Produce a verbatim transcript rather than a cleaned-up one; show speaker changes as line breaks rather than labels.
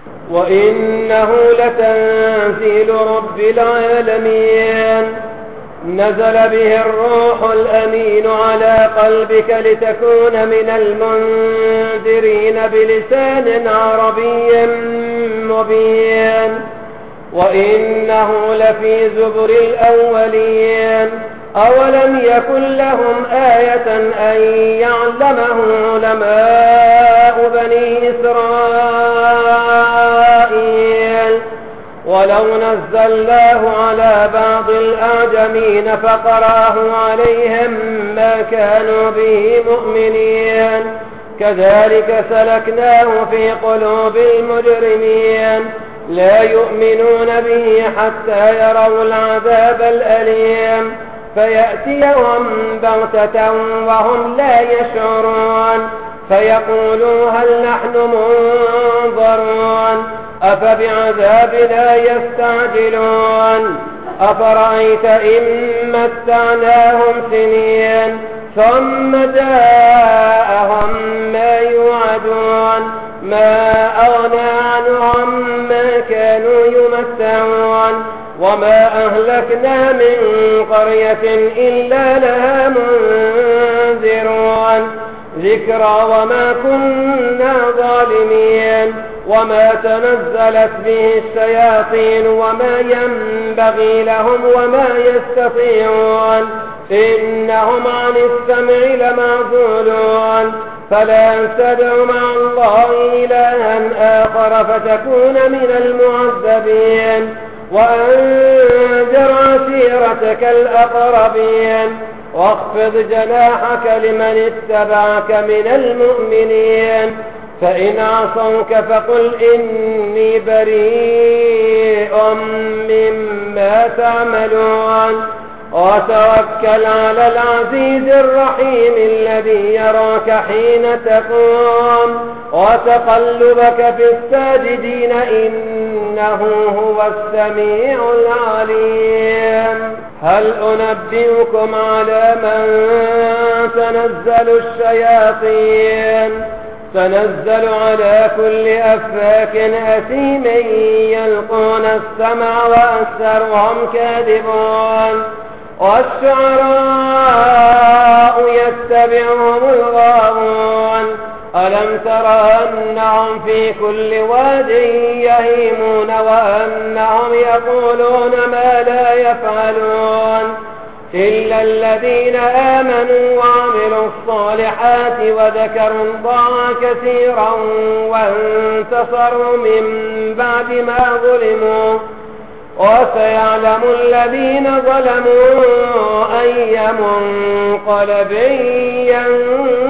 وإنه لتنزيل رب العالمين نزل به الروح الأمين على قلبك لتكون من المنذرين بلسان عربي مبين وإنه لفي زبر الأولين أولم يكن لهم آية أن يعلمه علماء بني إسرائيل ولو نزلناه على بعض الأعجمين فقرأه عليهم ما كانوا به مؤمنين كذلك سلكناه في قلوب المجرمين لا يؤمنون به حتى يروا العذاب الأليم فيأتيهم بغتة وهم لا يشعرون فيقولوا هل نحن منظرون أفبعذابنا يستعجلون أفرأيت إن متعناهم سنين ثم جاءهم ما يوعدون ما أغنى عنهم ما كانوا يمتعون وما أهلكنا من قرية إلا لها منذرون ذكرى وما كنا ظالمين وما تنزلت به الشياطين وما ينبغي لهم وما يستطيعون إنهم عن السمع لمعزولون فلا تدع مع الله إلها آخر فتكون من المعذبين وأنذر عشيرتك الأقربين واخفض جناحك لمن اتبعك من المؤمنين فإن عصوك فقل إني بريء مما تعملون وتوكل على العزيز الرحيم الذي يراك حين تقوم وتقلبك في الساجدين إنه هو السميع العليم هل أنبئكم على من تنزل الشياطين تنزل على كل أفاك أثيم يلقون السمع وأكثرهم كاذبون والشعراء يتبعهم الغاوون ألم تر أنهم في كل واد يهيمون وأنهم يقولون ما لا يفعلون إلا الذين آمنوا وعملوا الصالحات وذكروا الله كثيرا وانتصروا من بعد ما ظلموا وسيعلم الذين ظلموا أي منقلب